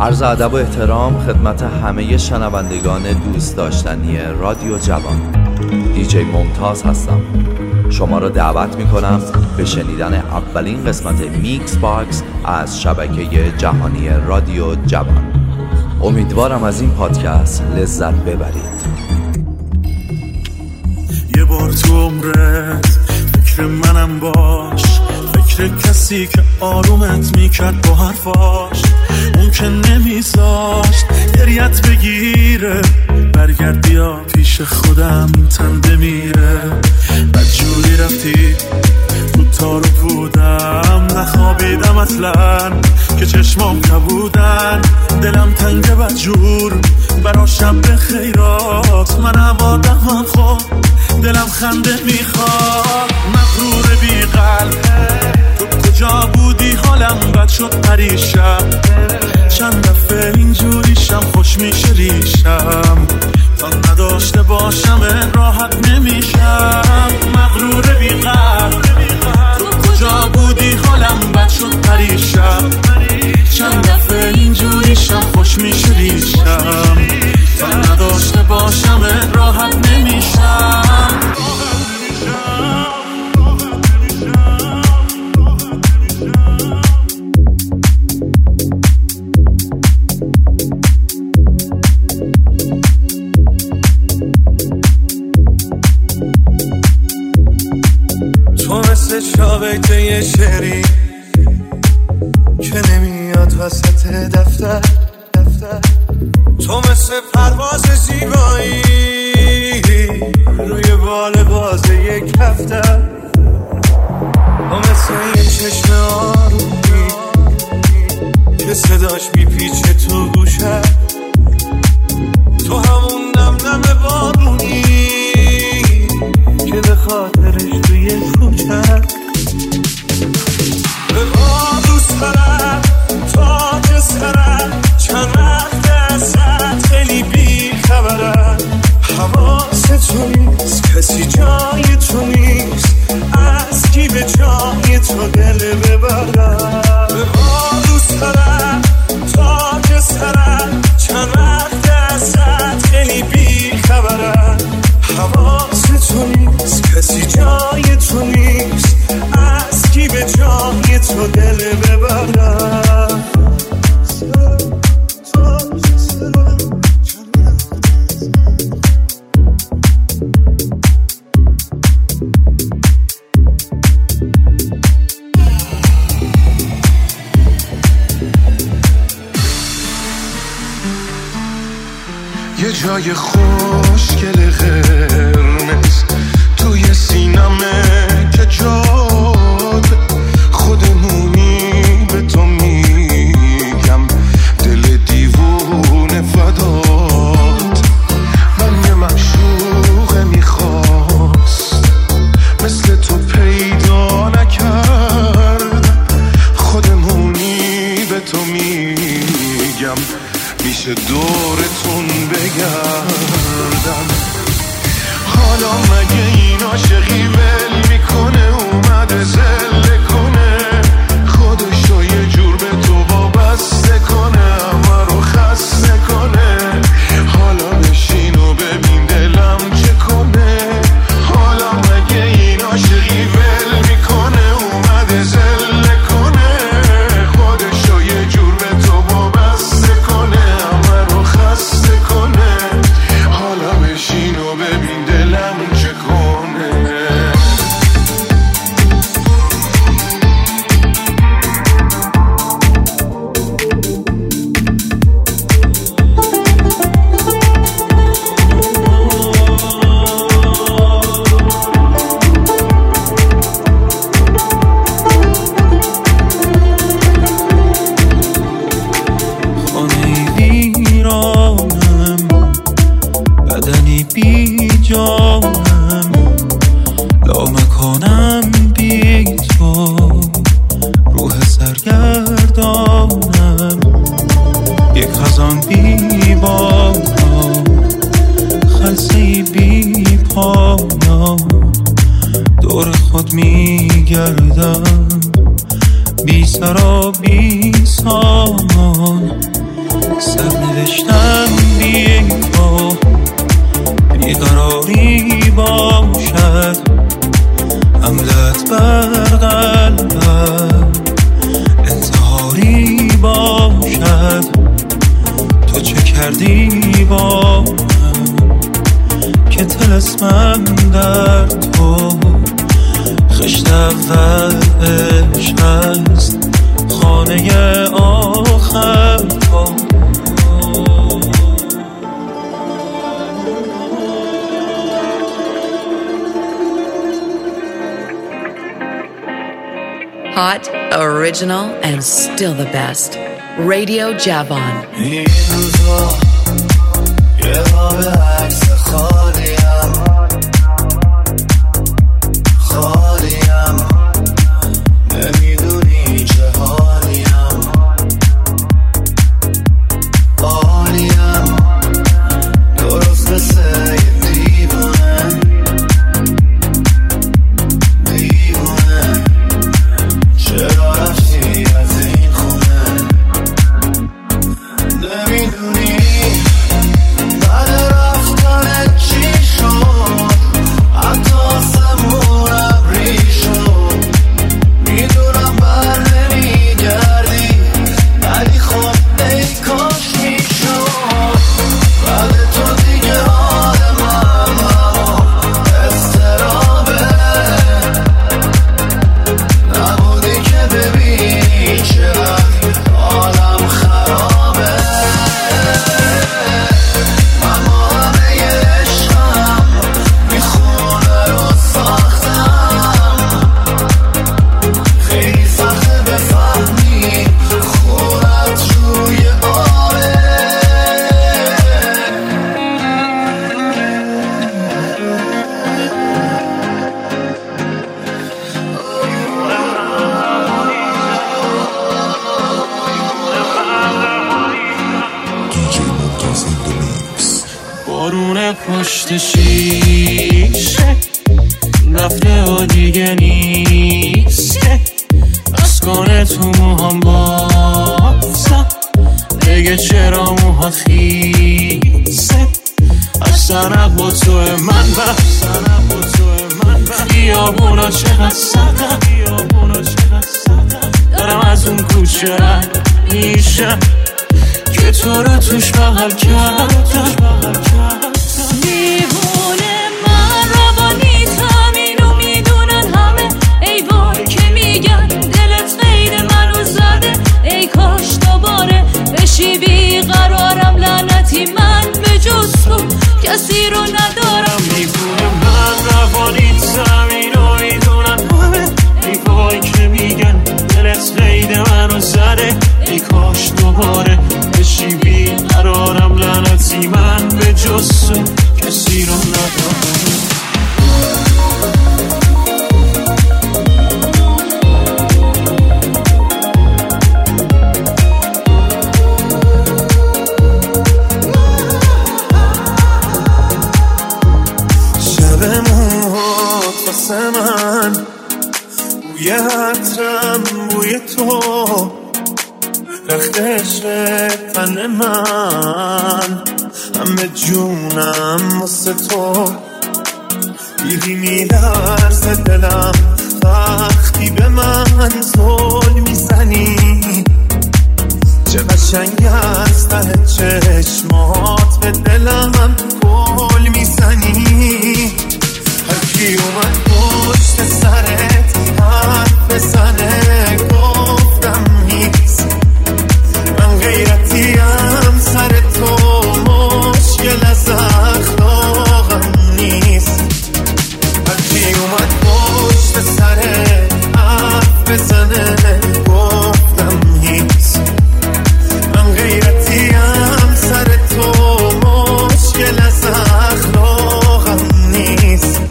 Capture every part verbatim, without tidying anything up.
عرض ادب و احترام خدمت همه شنوندگان دوست داشتنی رادیو جوان. دیجی ممتاز هستم. شما را دعوت می کنم به شنیدن اولین قسمت میکس باکس از شبکه جهانی رادیو جوان. امیدوارم از این پادکست لذت ببرید. یه بار تو عمرت فکر منم باش، فکر کسی که آرومت میکرد با حرفاش، اون که نمیذاشت گریت بگیره، برگرد بیا پیش خودم تن بمیره. بدجوری رفتی تو تارو بودم، نخوابیدم اصلا که چشمام کبودن، دلم تنگ بدجور برا شب خیرات، من آدمم خود دلم خنده میخواد. مغرور بی قلب تو کجا بودی؟ حالم بد شد پریشم، چند دفعه اینجوریشم خوش میشه ریشم، تا نداشته باشم راحت نمیشم. مغرور بی قلب تو کجا بودی؟ حالم بد شد پریشم، چند دفعه اینجوریشم خوش میشه ریشم، تا نداشته باشم راحت نمیشم. تو مثل شابکه یه شعری که نمیاد وسط دفتر دفتر، تو مثل پرواز زیبایی روی بال باز یک هفته، تو مثل یه چشم آرومی که صداش میپیچه تو گوشه، تو همون نم نم بارونی که به خاطرش توی کوچه. به ما دوست دارم تا که سرم، چند وقت ازت خیلی بی خبرم، حواست تو نیست کسی جای تو نیست، از کی به جای تو دل ببرم. به ما دوست دارم تا که سرم، چند وقت ازت خیلی بی خبرم، حواست تو نیست کسی جای تو نیست، از کی به جای تو دل ببرم. یه جای خوشگل قرمز توی سینمه که جاد خودمونی، به تو میگم دل دیوونه فدات. من یه معشوق میخواست مثل تو پیدا نکردم، خودمونی به تو میگم میشه دورتون بگردم. حالا مگه این عاشقی ول میکنه، اومده زله کنه، خودشو یه جور به تو وابسته کنه، همه رو خسته کنه. حالا بشین و ببین دلم چه کنه. حالا مگه این عاشقی ول میکنه، اومده زله کنه، خودشو یه جور به تو وابسته کنه، همه رو خسته کنه. حالا بشین و ببین دلم چه کنه. میگردم بی سر و بی سامان، سرنوشتم بی تو بیقراری باشد، حملت بر قلبم انتحاری باشد. تو چه کردی با من که طلسمم در تو خشت اولش هست، خانه آخر تو. Hot, original, and still the best. Radio Javon. این روزا یه باب عکس خالیم خالیم، نمیدونی چه حالیم حالیم، درست مثل یه دیوانه دیوانه. چرا رفتی از این خونه؟ نمیدونی بعد رفتن چی شد، حتی آسمون ابری شد. میدونم بر نمیگردی ولی خب ای کاش میشد. بعد تو دیگه حال من اضطرابه، نبودی که ببینی چقدر حالم خرابه. من با همه عشقم میخونه رو ساختم، خیلی سخته بفهمی خونت روی آبه. بارون پشت شیشه رفته و دیگه نیسته، از کنه تو موهام بازم بگه چرا موها خیسه. از سرق با توه من بس خیابونا چقدر سردم، دارم از اون کوچه رد میشم که تو رو توش بغل کردم. دیوونه من روانی تامینو میدونن همه، ای وای که میگن دلت قید منو زده. ای کاش دوباره بشی بیقرارم، لعنتی من به جز تو کسی رو ندارم. دیوونه من روانی تامینو میدونن همه، ای وای که میگن دلت قید منو زده. ای کاش دوباره بشی بیقرارم، لعنتی من به جز تو کسی رو ندارم. شب موهات واسه من بوی عطرم بوی تو، رختش تن من همه جونم واسه تو. دیدی میلرزه دلم وقتی به من زل میزنی، چه قشنگ از ته چشمات به دلم گل میزنی. هرکی اومد پشت سرت حرف بزنه گفتم نیست، من غیرتیم سر تو مشکل از اخلاقم نیست. هرکی اومد پشت سرت حرف بزنه گفتم نیست، من غیرتیم سر تو مشکل از اخلاقم نیست.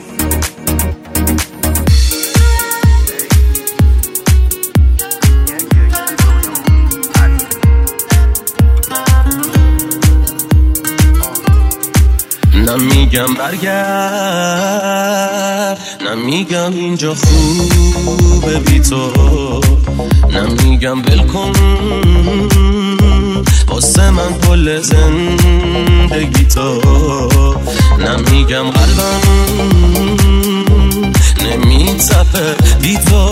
نمیگم برگرد، نمیگم اینجا خوبه بی تو، نمیگم ول کن واسه من کل زندگی تو. نمیگم قلبم نمیتپه بی تو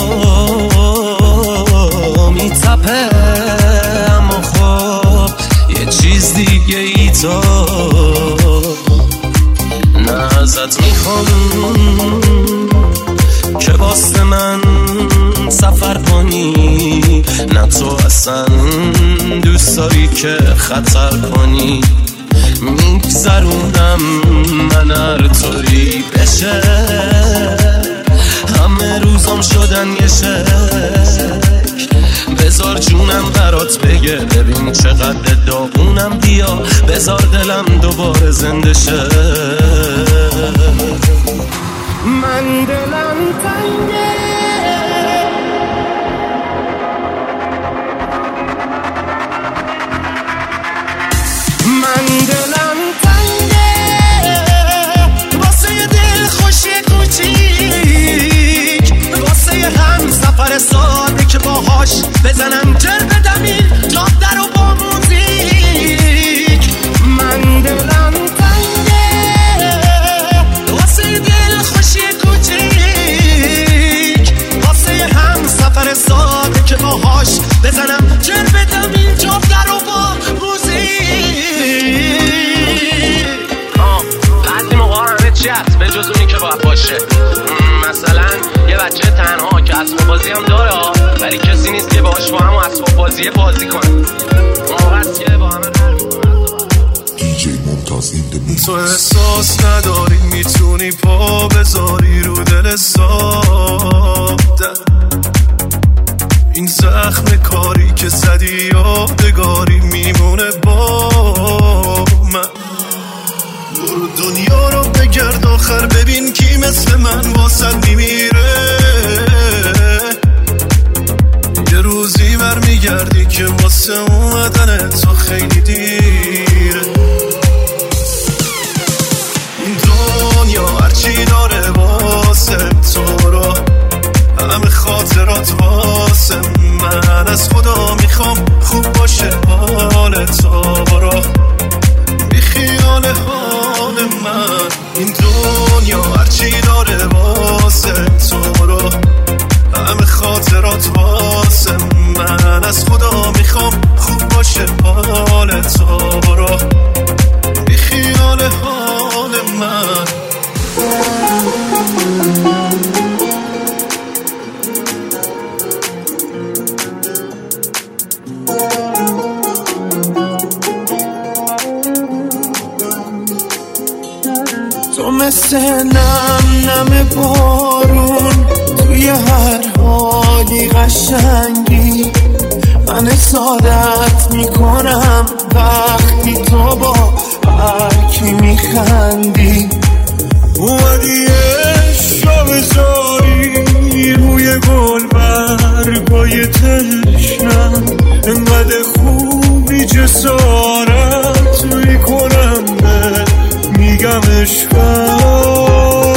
میتپه، اما خب یه چیز دیگه ای تو. نه ازت میخوام که واسه من سفر کنی، نه تو اصلا دوست داری که خطر کنی. میگذروندم من هر طوری بشه، همه روزام شدن یه شک. بذار جونم برات بگه ببین چقدر داغونم، بیا بذار دلم دوباره زنده شه. من دلم تنگه، من دلم تنگه واسه یه دل خوشی کوچیک، واسه یه هم سفر ساده که باهاش بزنم جر بدمین جاب در و با موزیک. من دلم تنگه واسه یه دل خوشی کوچیک، واسه یه هم سفر ساده که باهاش بزنم جر بدمین جاب در و با به جز اونی که باید باشه. مثلا یه بچه تنها که اسباب بازی هم داره ولی کسی نیست که باهاش با هم اسباب بازی بازی کنه. اون وقت که با همه حل میکنه. دیجی ممتاز این دمی. تو احساس نداری میتونی پا بذاری رو دل ساده، این زخم کاری که زدی یادگاری میمونه با من. برو دنیا رو بگرد آخر ببین کی مثل من واسد میمیره. یه روزی برمیگردی که واسه اومدن تو خیلی دیره. این دنیا هرچی داره واسه تو رو، همه خاطرات واسه من. از خدا میخوام خوب باشه حال تو، برو بی خیال حال من. این دنیا هرچی داره واسه تو رو، همه خاطرات واسه من. از خدا میخوام خوب باشه حال تو، برو بی خیال حال من. تو مثل نم نم بارون توی هر حالی قشنگی، من سعادت میکنم وقتی تو با هر کی میخندی. اومدی عشقا بذاری روی گل برگای تشنم، انقدر خوبی جسارت میکنم میگم عشقم.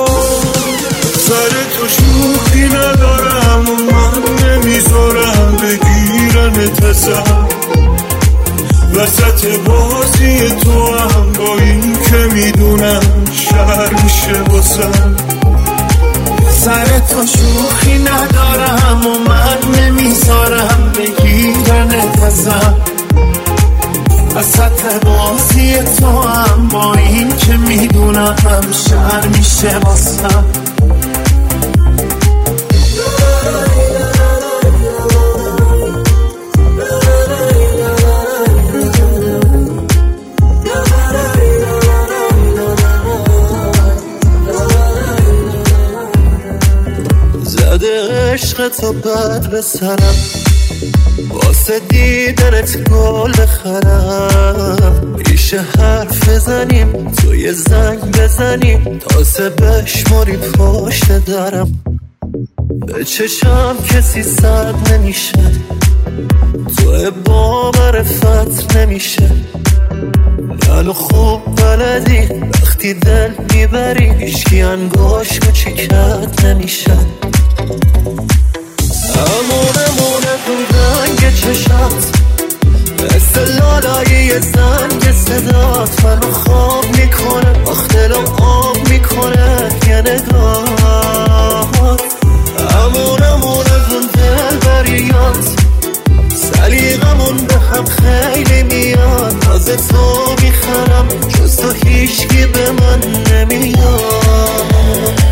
سر تو شوخی ندارم و من نمیذارم بگیرنت ازم، وسط بازی تو هم با این که میدونم شهر میشه باسم. سر تو شوخی ندارم و من نمیذارم بگیرنت ازم، وسط بازی تو هم با این که میدونم شهر میشه واسم. زده عشق تو بد به سرم، واسه دیدنت گل بخرم. میشه حرف بزنیم تو یه زنگ بزنیم تازه بشماری پشت درم. به چشم کسی سرد نمیشه، تو با معرفت نمیشه. منو خوب بلدی وقتی دل میبری، هیچکی انگاش کوچیکت نمیشه. امونه مونه تو رنگ چشات، مثل لالای زنگ صدات منو خواب میکنه، آخ دلم آب میکنه یه نگاهات. امونمون از اون دل بریات، سلیقمون به هم خیلی میاد. تازه تو میخرم جز تو هیچکی به من نمیاد.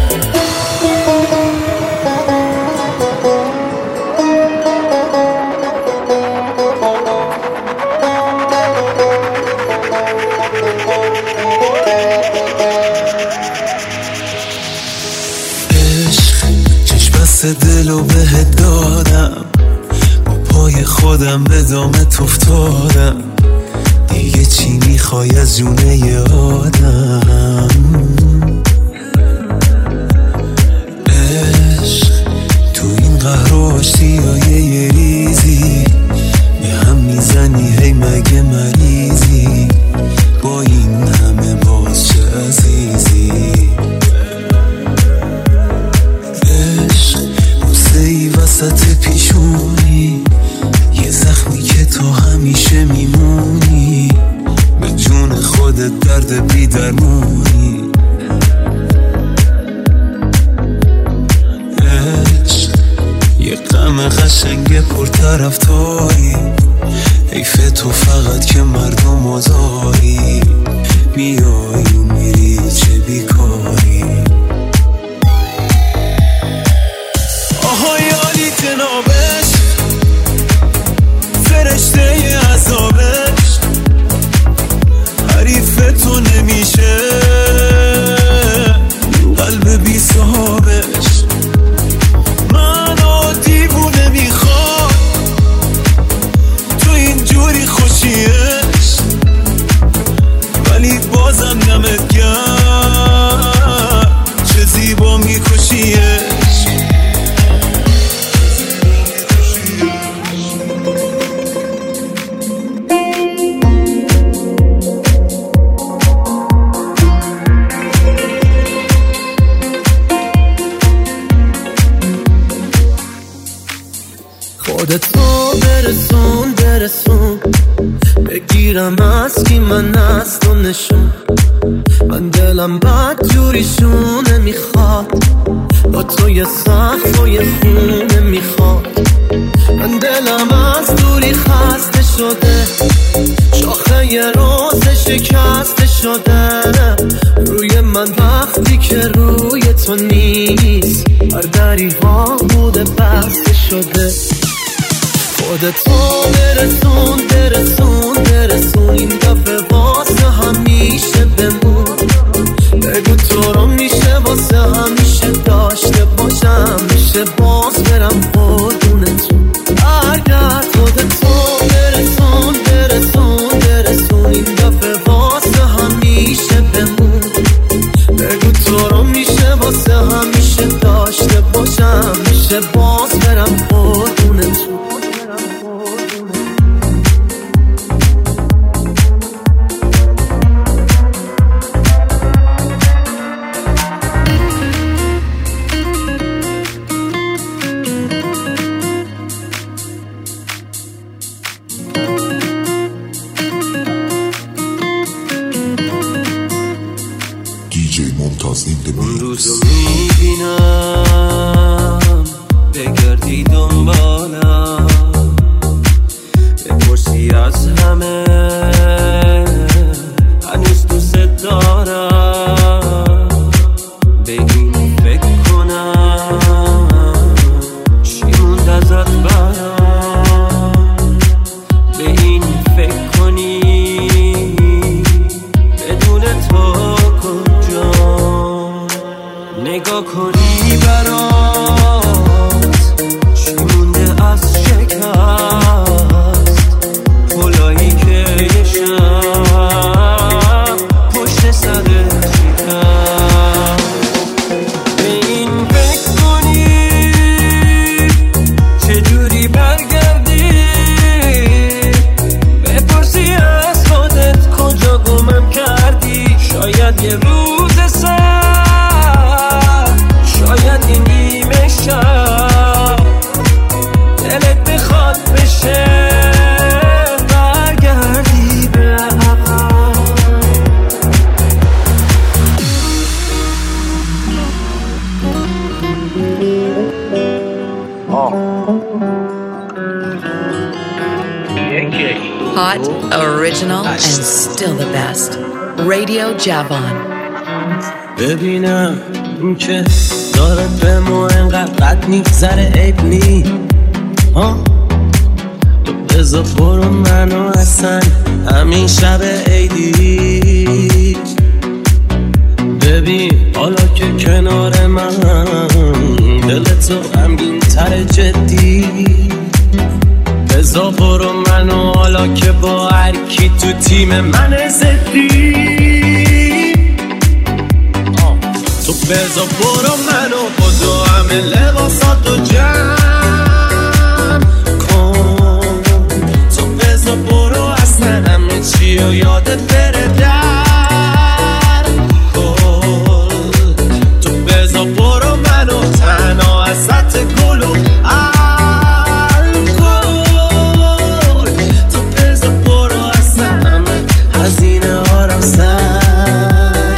دلو بهت دادم، با پای خودم به دامت افتادم. دیگه چی میخوای از جونه ی آدم؟ عشق تو این قهر و آشتیای یه ریزی به هم میزنی، هی مگه مریضی؟ با این همه باز چه عزیزی؟ وسط پیشونی یه زخمی که تو همیشه میمونی، به جون خودت درد بی درمونی. عشق یه غم قشنگ پرطرفداری، حیف تو فقط که مردم آزاری. میای و میری چه بیکاری. جنابش فرشته عذابش، حریف تو نمیشه قلب بی صحابش. منو دیوونه میخواد تو اینجوری خوشیش، ولی بازم نمت کرد چه زیبا میکشیش. خودتو برسون برسون، بگیرم از کی من از تو نشون. من دلم بد جوریشونه میخواد، با تو یه سقف و یه خونه میخواد. من دلم از دوری خسته شده، شاخه یه روز شکسته شده. روی من وقتی که روی تو نیست، هر دری ها بوده بسته شده. خودتو برسون برسون برسون، این دفعه واسه همیشه بمون. بگو تو رو میشه واسه همیشه داشته باشم، میشه باز برم قربونتون. اگر خودتو برسون برسون برسون، این دفعه واسه همیشه بمون. بگو تو رو میشه واسه همیشه داشته باشم، میشه باز برم قربونتون. اون روزو میبینم بگردی دنبالم، بپرسی از همه هنوز دوست دارم. به این فکر کنم چی موند ازت برام. به این فکر کنی بدون تو نگاه کنی برات چی مونده از شکست. پلایی که یه شب پشت سرت شکست. به این فکر کنی چجوری برگردی، بپرسی از خودت کجا گمم کردی. شاید یه روز سر Original and still the best. Radio Javon. ببینم این که داره به ما انقدر قد میگذره عیب نی ها تو بزا برو منو اصلا همین شب عیدی ببین حالا که کنار من دلتو غمگین تر جدی بزا برو منو حالا که با هر کی تو تیم من زدی تو بزا برو منو خودو همه لباساتو جمع کن تو بزا برو اصلا همه چی و یادت بره در کن تو بزا برو منو تنها ازت گلو الکل تو بزا برو اصلا همه هزینه هارم سر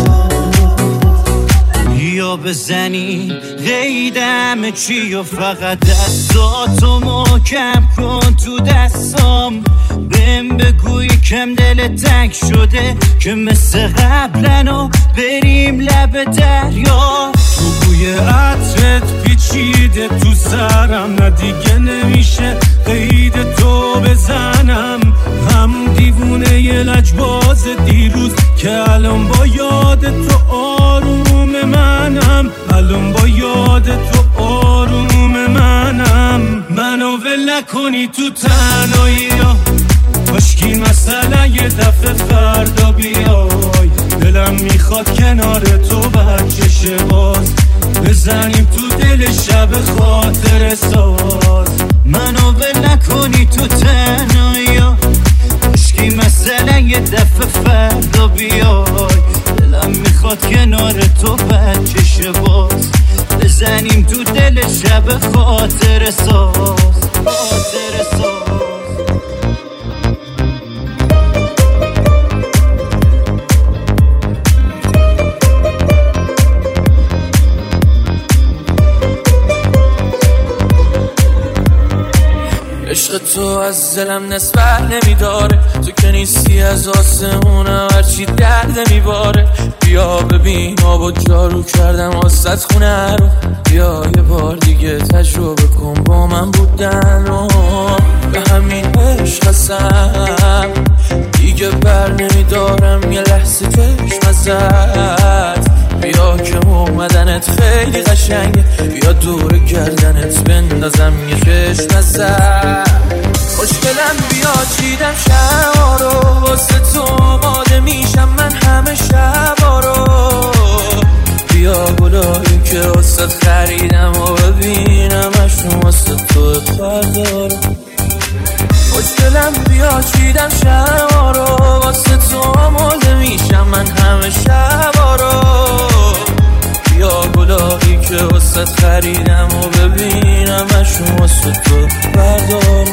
یا بزنی قیدم چی و فقط دستاتو محکم کن تو دستام بهم بگوی کم دل تنگ شده که مثل قبلنو بریم لب دریا تو بوی عطرت پیچیده تو سرم نه دیگه نمیشه قید تو بزنم هم دیوونه یه لجباز دیروز که الان با یاد تو آروم منم الان با یاد تو آروم منم منو ول نکنی تو تنهایی کاشکی مثلا یه دفعه فردا بیای دلم میخواد کنار تو بچشه باز بزنیم تو دل شب خاطر ساز منو ول نکنی تو تنهایی کاشکی مثلا یه دفعه فردا بیای دلم میخواد کنار تو بچشه باز بزنیم تو دل شب خاطر ساز خاطر ساز عشق تو از دلم نسبت نمیداره تو که نیستی از آسمونم هرچی درد میباره بیا ببین آب و جارو کردم واسط خونه رو بیا یه بار دیگه تجربه کن با من بودن و به همین عشق هستم دیگه بر نمیدارم یه لحظه چشم ازت بیا که اومدنت خیلی قشنگه بیا دور گردنت بندازم یه چشم ازت خوشگلم بیا چیدم شبا رو واسه تو آماده میشم من همه شبا رو بیا گلایی که واسه خریدم و ببینم اشون واسه تو فردا رو خوشگلم بیا چیدم شبا رو واسه تو آماده میشم من همه شبا رو بیا گلایی که واسه خریدم و ببینم اشون واسه تو فردا رو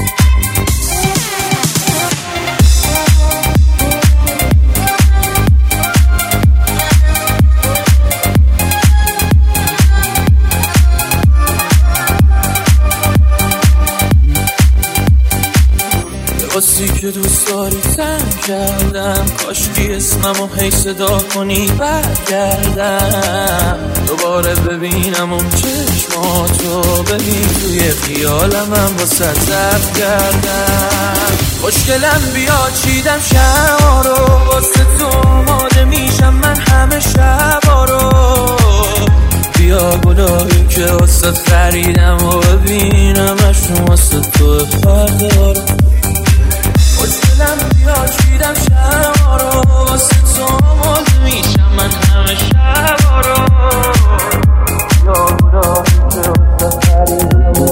واسی که دوست داری زن کردم کاشکی اسممو هی صدا کنی برگردم دوباره ببینم اون چشماتو ببین توی خیالم هم واسه زب کردم خوشگلم بیا چیدم شبا رو واسه تو آماده میشم من همه شبا رو بیا گلایی که واسه خریدم و ببینم اشون واسه تو فردا رو خوشگلم بیا چیدم شبا رو واسه تو آماده میشم من همه شبا رو یا بودا که واسه خریدم و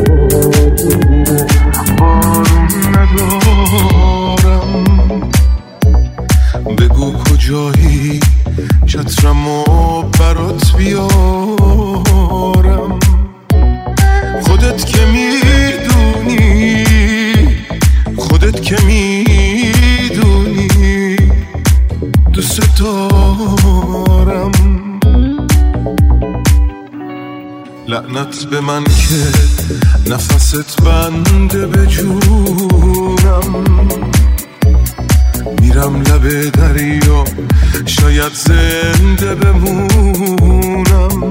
بارون ندارم بگو کجایی چترمو برات بیارم خودت که میدونی خودت که میدونی دوست دارم لعنت به من که نفست بنده به جونم میرم لب دریا شاید زنده بمونم.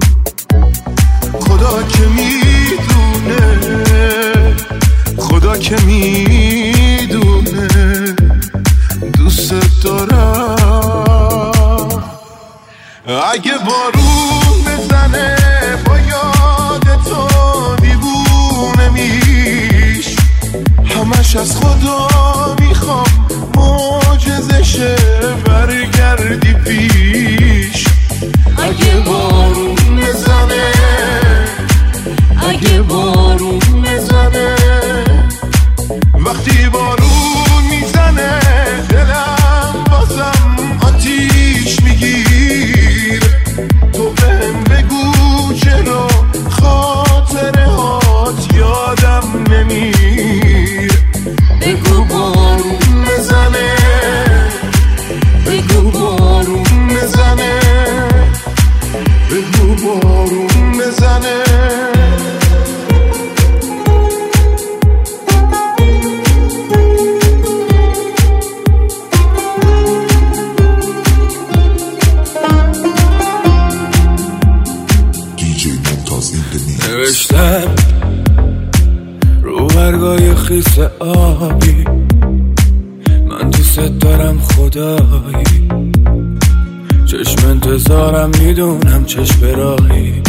خدا که میدونه، خدا که میدونه دوست دارم. اگه بارون بزنه با یاد تو دیوونه میش، همش از خدا میخوام معجزه شه برگردی پیش. اگه بارون بزنه، اگه بارون بزنه، وقتی بارون میزنه دلم بازم آتیش میگیر. تو بهم بگو چرا خاطره هات یادم نمیر. بگو بارون بزنه، بگو بارون بزنه، بگو بارون بزنه. نوشتم رو برگای خیس آبی، من دوست دارم خدایی. چشم انتظارم میدونم چشم راهی،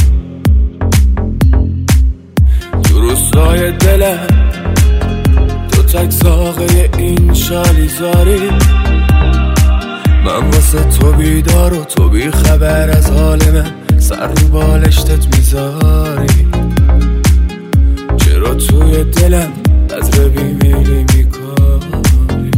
تو روزای دلم تو تک ساقه این شالیزاری. من واسه تو بیدار و تو بی خبر از حال من، سر رو بالشتت میذاری. چرا توی دلم از ربی میلی میکاری؟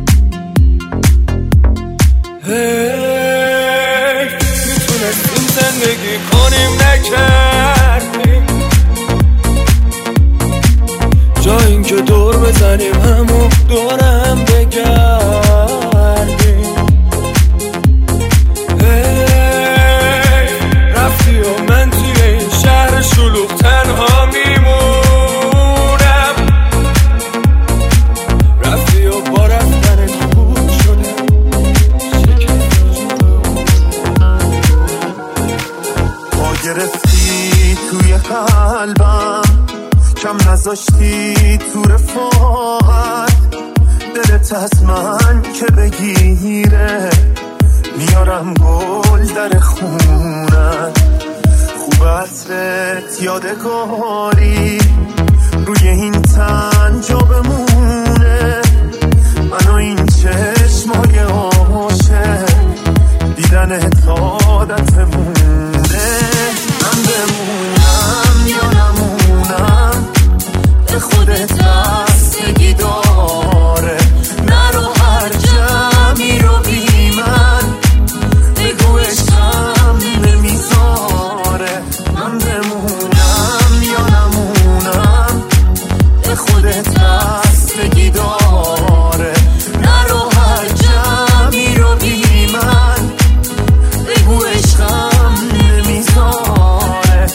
هی میتونستیم زندگی کنیم نکردیم، جا این که دور بزنیم همون دورم بگردیم. هی رفتی و من توی این شهر شلوغ تنها میمونم. رفتی و با رفتن خود شدم پا گرفتی توی قلبم، کم نذاشتی تو رفاقت. دلت از من که بگیره میارم گل در خونت. خوب عطرت یادگاری روی این تن جا بمونه. من و این چشمای عاشق دیدنت عادتمونه. من بمونم یا نمونم به خودت بستگی داره. نرو هر جمعی رو بی من، بگو عشقم نمیذاره. من بمونم یا نمونم به خودت بستگی داره. نرو هر جمعی رو بی من، بگو عشقم نمیذاره.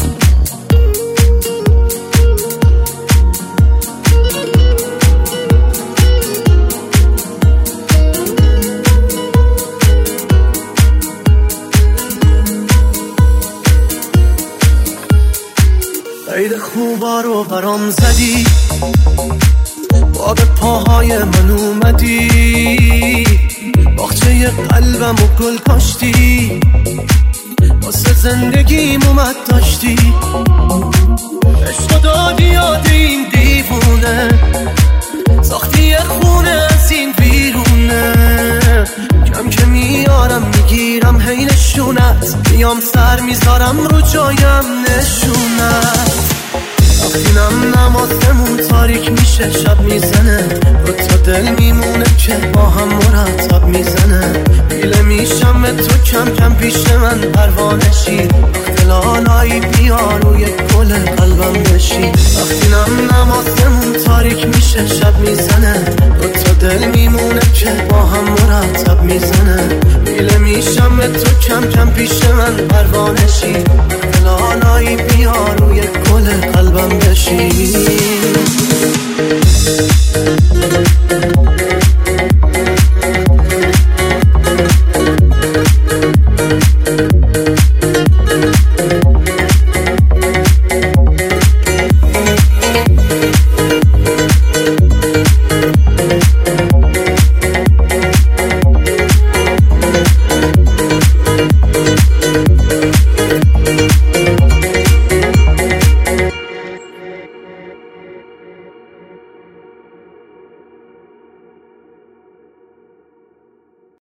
عید خوبا رو برام زدی، با به پاهای من اومدی. باغچه قلبم و گل کاشتی، واسه زندگیم اومد داشتی. عشق دادی یاد این دیوونه، ساختی خونه از این بیرونه. کم که میارم میگیرم هی نشونت، میام سر میذارم رو جایم نشونت. وقتی نم نمازمون تاریک میشه شب میزنه، دو تا دل میمونه که با هم مرتب میزنه. پیله میشم به تو کم کم پیش من پروانشی. وقتی لالایی بیا روی گل قلبم بشی. وقتی نم نمازمون تاریک میشه شب میزنه، دو تا دل میمونه که با هم مرتب میزنه. پیله میشم به تو کم کم پیش من پروانشی. وقتی لالایی بیا روی گل قلبم بشی.